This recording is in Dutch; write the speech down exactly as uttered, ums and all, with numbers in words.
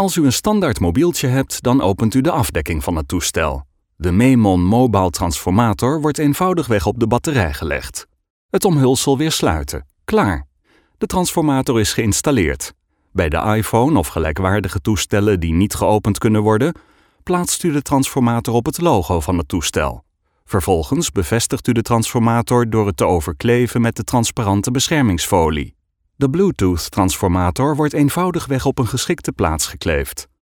Als u een standaard mobieltje hebt, dan opent u de afdekking van het toestel. De Memon Mobile Transformator wordt eenvoudigweg op de batterij gelegd. Het omhulsel weer sluiten. Klaar. De transformator is geïnstalleerd. Bij de iPhone of gelijkwaardige toestellen die niet geopend kunnen worden, plaatst u de transformator op het logo van het toestel. Vervolgens bevestigt u de transformator door het te overkleven met de transparante beschermingsfolie. De Bluetooth-transformator wordt eenvoudigweg op een geschikte plaats gekleefd.